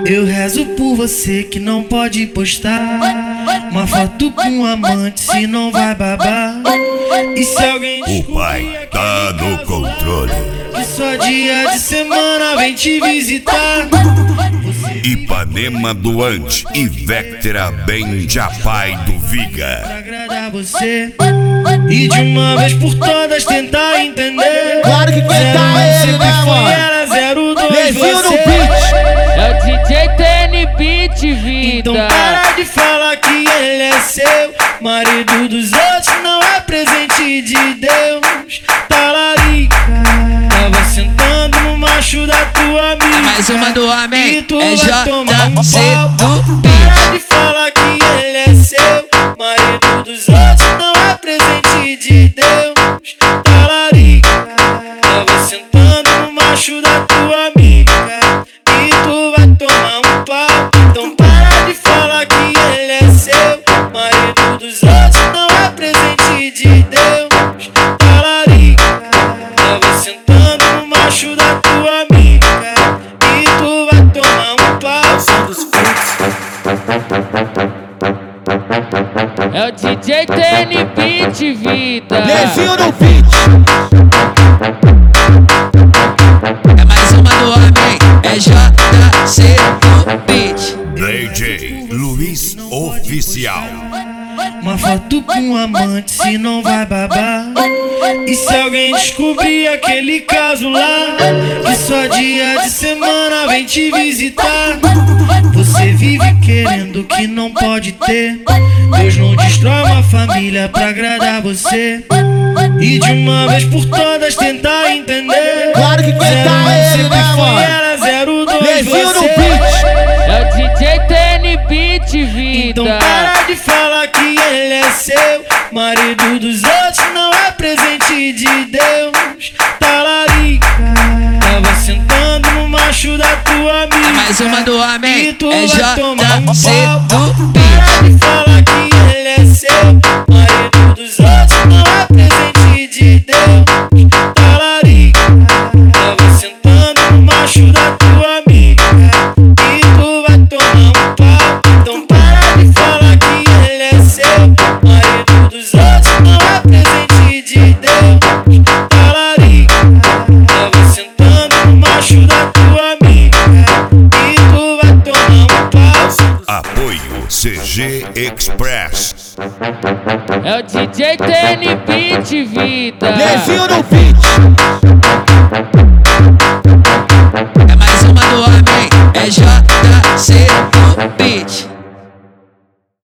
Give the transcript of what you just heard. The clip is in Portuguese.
Eu rezo por você que não pode postar uma foto com um amante, se não vai babar. E se alguém O pai tá no controle. que só dia de semana vem te visitar. Ipanema doante e Vectra bem Japai do Pra Viga. agradar você e de uma vez por todas tentar entender. Claro que tentar ele, né, mano? Era 02 Levinho no você. beat. É o DJ TN Beat, vida. Então para de falar que ele é seu. Marido dos outros não é presente de Deus. Talarica, tava sentando no macho da tua amiga. É mais uma do homem, E tu é vai tomar um JC pau. do Para de falar que ele é seu. Marido dos outros não é presente de Deus. Talarica, tava sentando no macho da tua amiga. E tu vai tomar um pau. Então para de falar que ele é seu. Marido dos outros não é presente de Deus. Talarica, tava sentando no macho da tua amiga. E tu vai tomar um pau. É o DJ TN Beat, vida. Levinho no beat. É mais uma do homem, é JC do Beat. DJ Luiz Oficial. Uma foto com um amante, se não vai babar. E se alguém descobrir aquele caso lá, que só dia de semana vem te visitar. Você vive querendo o que não pode ter. Deus não destrói uma família pra agradar você. E de uma vez por todas tentar entender. Claro que tentar ele, né, mano? Era 02 Levinho no você. beat. É o DJ TN Beat, vida. Então para de falar que ele é seu. Marido dos outros não é presente de Deus. Talarica, tava sentando no macho da tua amiga. É mais uma do homem, E tu é vai tomar um JC pau. do Beat. Para de falar que ele é seu. Marido dos outros não é presente de Deus. Talarica, tava sentando no macho da tua amiga. E tu vai tomar um pau. Então para de falar que ele é seu. Marido dos outros não é presente de Deus. Talarica, tava sentando no macho da tua amiga. E tu vai tomar um pau. Apoio CG Express. É o DJ TN Beat, vida. Levinho no beat.